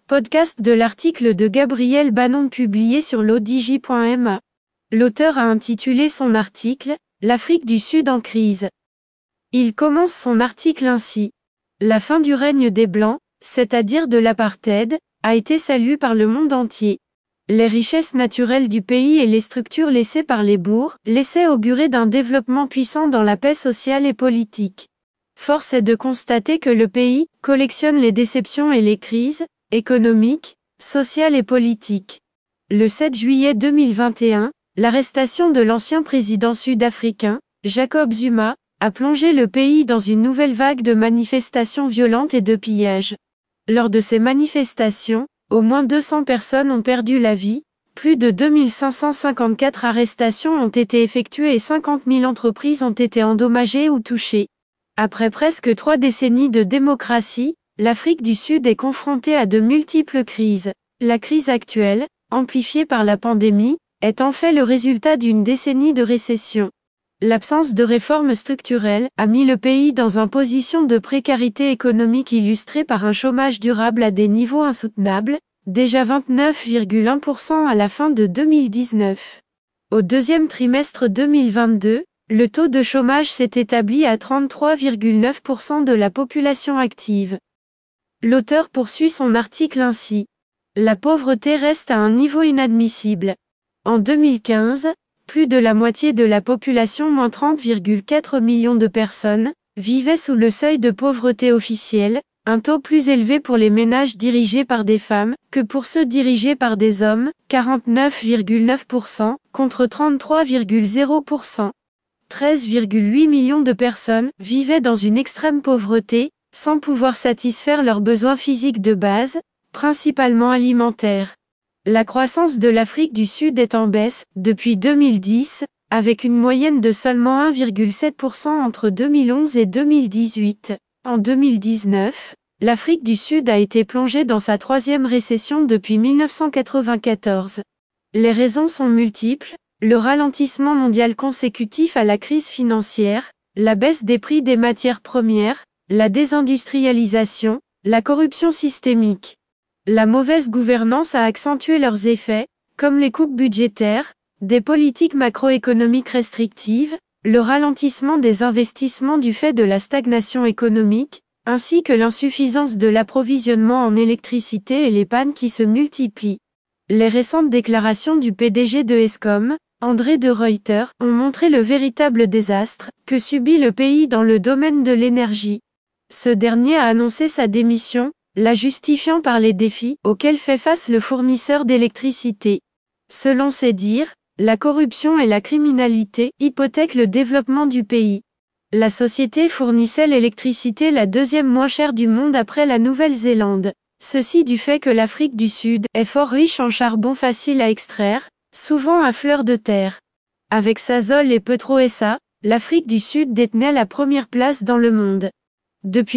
Podcast de l'article de Gabriel Bannon publié sur l'odj.ma. L'auteur a intitulé son article « L'Afrique du Sud en crise ». Il commence son article ainsi. La fin du règne des Blancs, c'est-à-dire de l'apartheid, a été salue par le monde entier. Les richesses naturelles du pays et les structures laissées par les bourgs laissaient augurer d'un développement puissant dans la paix sociale et politique. Force est de constater que le pays collectionne les déceptions et les crises économiques, sociales et politiques. Le 7 juillet 2021, l'arrestation de l'ancien président sud-africain, Jacob Zuma, a plongé le pays dans une nouvelle vague de manifestations violentes et de pillages. Lors de ces manifestations, au moins 200 personnes ont perdu la vie, plus de 2554 arrestations ont été effectuées et 50 000 entreprises ont été endommagées ou touchées. Après presque 3 décennies de démocratie, l'Afrique du Sud est confrontée à de multiples crises. La crise actuelle, amplifiée par la pandémie, est en fait le résultat d'une décennie de récession. L'absence de réformes structurelles a mis le pays dans une position de précarité économique illustrée par un chômage durable à des niveaux insoutenables, déjà 29,1% à la fin de 2019. Au deuxième trimestre 2022, le taux de chômage s'est établi à 33,9% de la population active. L'auteur poursuit son article ainsi. La pauvreté reste à un niveau inadmissible. En 2015, plus de la moitié de la population, moins 30,4 millions de personnes, vivait sous le seuil de pauvreté officiel, un taux plus élevé pour les ménages dirigés par des femmes que pour ceux dirigés par des hommes, 49,9% contre 33,0%. 13,8 millions de personnes vivaient dans une extrême pauvreté, sans pouvoir satisfaire leurs besoins physiques de base, principalement alimentaires. La croissance de l'Afrique du Sud est en baisse depuis 2010, avec une moyenne de seulement 1,7% entre 2011 et 2018. En 2019, l'Afrique du Sud a été plongée dans sa 3e récession depuis 1994. Les raisons sont multiples, le ralentissement mondial consécutif à la crise financière, la baisse des prix des matières premières, la désindustrialisation, la corruption systémique. La mauvaise gouvernance a accentué leurs effets, comme les coupes budgétaires, des politiques macroéconomiques restrictives, le ralentissement des investissements du fait de la stagnation économique, ainsi que l'insuffisance de l'approvisionnement en électricité et les pannes qui se multiplient. Les récentes déclarations du PDG de Eskom, André de Ruyter, ont montré le véritable désastre que subit le pays dans le domaine de l'énergie. Ce dernier a annoncé sa démission, la justifiant par les défis auxquels fait face le fournisseur d'électricité. Selon ses dires, la corruption et la criminalité hypothèquent le développement du pays. La société fournissait l'électricité la 2e moins chère du monde après la Nouvelle-Zélande. Ceci du fait que l'Afrique du Sud est fort riche en charbon facile à extraire, souvent à fleur de terre. Avec Sasol et PetroSA, l'Afrique du Sud détenait la 1re place dans le monde. Depuis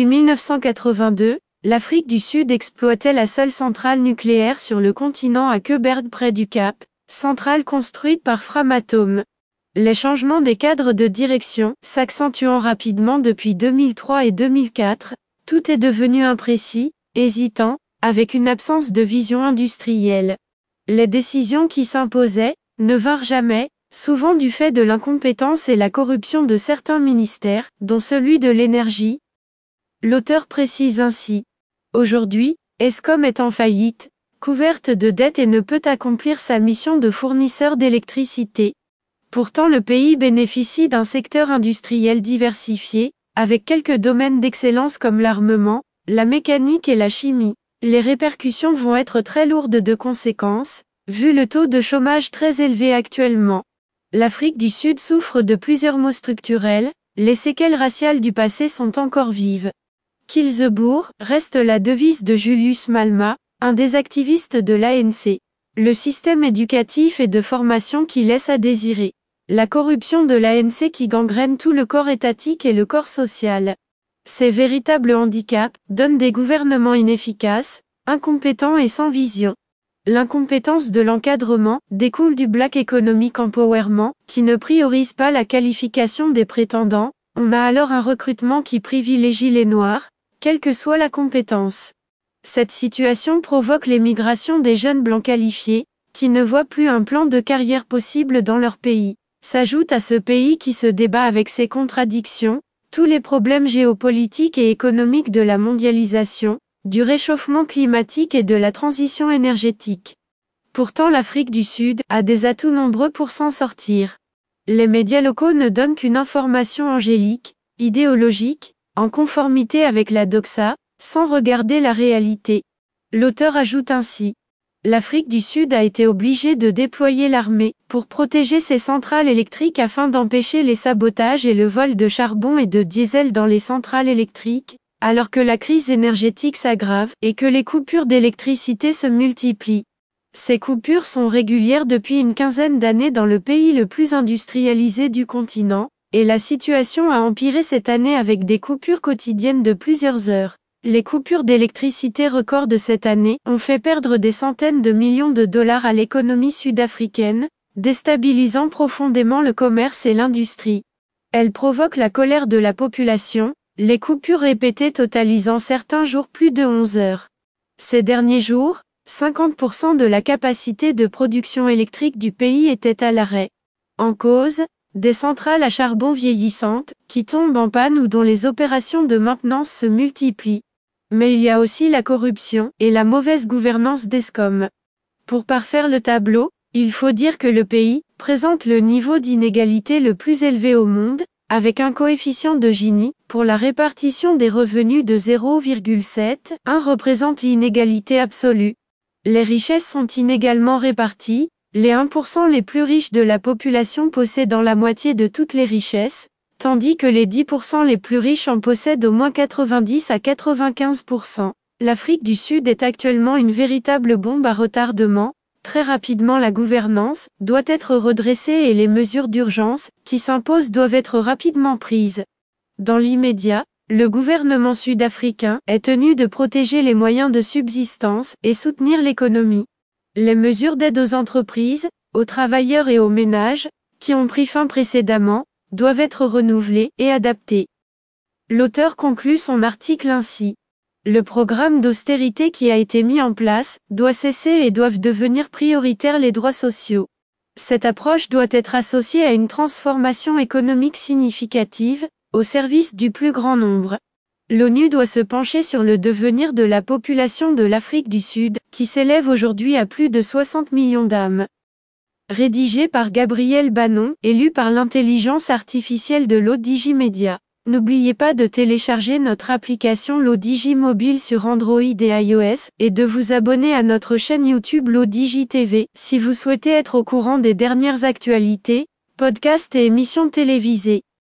1982, l'Afrique du Sud exploitait la seule centrale nucléaire sur le continent à Koeberg près du Cap, centrale construite par Framatome. Les changements des cadres de direction s'accentuant rapidement depuis 2003 et 2004, tout est devenu imprécis, hésitant, avec une absence de vision industrielle. Les décisions qui s'imposaient ne vinrent jamais, souvent du fait de l'incompétence et la corruption de certains ministères, dont celui de l'énergie. L'auteur précise ainsi. Aujourd'hui, Eskom est en faillite, couverte de dettes et ne peut accomplir sa mission de fournisseur d'électricité. Pourtant le pays bénéficie d'un secteur industriel diversifié, avec quelques domaines d'excellence comme l'armement, la mécanique et la chimie. Les répercussions vont être très lourdes de conséquences, vu le taux de chômage très élevé actuellement. L'Afrique du Sud souffre de plusieurs maux structurels, les séquelles raciales du passé sont encore vives. Kill the Boer reste la devise de Julius Malema, un des activistes de l'ANC. Le système éducatif et de formation qui laisse à désirer. La corruption de l'ANC qui gangrène tout le corps étatique et le corps social. Ces véritables handicaps donnent des gouvernements inefficaces, incompétents et sans vision. L'incompétence de l'encadrement découle du Black Economic Empowerment, qui ne priorise pas la qualification des prétendants. On a alors un recrutement qui privilégie les Noirs, quelle que soit la compétence. Cette situation provoque l'émigration des jeunes blancs qualifiés, qui ne voient plus un plan de carrière possible dans leur pays. S'ajoute à ce pays qui se débat avec ses contradictions, tous les problèmes géopolitiques et économiques de la mondialisation, du réchauffement climatique et de la transition énergétique. Pourtant l'Afrique du Sud a des atouts nombreux pour s'en sortir. Les médias locaux ne donnent qu'une information angélique, idéologique, en conformité avec la doxa, sans regarder la réalité. L'auteur ajoute ainsi: l'Afrique du Sud a été obligée de déployer l'armée pour protéger ses centrales électriques afin d'empêcher les sabotages et le vol de charbon et de diesel dans les centrales électriques, alors que la crise énergétique s'aggrave et que les coupures d'électricité se multiplient. Ces coupures sont régulières depuis une quinzaine d'années dans le pays le plus industrialisé du continent, et la situation a empiré cette année avec des coupures quotidiennes de plusieurs heures. Les coupures d'électricité records de cette année ont fait perdre des centaines de millions de dollars à l'économie sud-africaine, déstabilisant profondément le commerce et l'industrie. Elles provoquent la colère de la population, les coupures répétées totalisant certains jours plus de 11 heures. Ces derniers jours, 50% de la capacité de production électrique du pays était à l'arrêt. En cause, des centrales à charbon vieillissantes, qui tombent en panne ou dont les opérations de maintenance se multiplient. Mais il y a aussi la corruption et la mauvaise gouvernance d'Eskom. Pour parfaire le tableau, il faut dire que le pays présente le niveau d'inégalité le plus élevé au monde, avec un coefficient de Gini, pour la répartition des revenus de 0,7, 1 représente l'inégalité absolue. Les richesses sont inégalement réparties, les 1% les plus riches de la population possédant la moitié de toutes les richesses, tandis que les 10% les plus riches en possèdent au moins 90 à 95%. L'Afrique du Sud est actuellement une véritable bombe à retardement. Très rapidement la gouvernance doit être redressée et les mesures d'urgence qui s'imposent doivent être rapidement prises. Dans l'immédiat, le gouvernement sud-africain est tenu de protéger les moyens de subsistance et soutenir l'économie. Les mesures d'aide aux entreprises, aux travailleurs et aux ménages, qui ont pris fin précédemment, doivent être renouvelées et adaptées. L'auteur conclut son article ainsi. Le programme d'austérité qui a été mis en place doit cesser et doivent devenir prioritaires les droits sociaux. Cette approche doit être associée à une transformation économique significative, au service du plus grand nombre. L'ONU doit se pencher sur le devenir de la population de l'Afrique du Sud, qui s'élève aujourd'hui à plus de 60 millions d'âmes. Rédigé par Gabriel Bannon et lu par l'intelligence artificielle de l'Odigi Media. N'oubliez pas de télécharger notre application l'Odigi Mobile sur Android et iOS, et de vous abonner à notre chaîne YouTube l'Odigi TV, si vous souhaitez être au courant des dernières actualités, podcasts et émissions télévisées.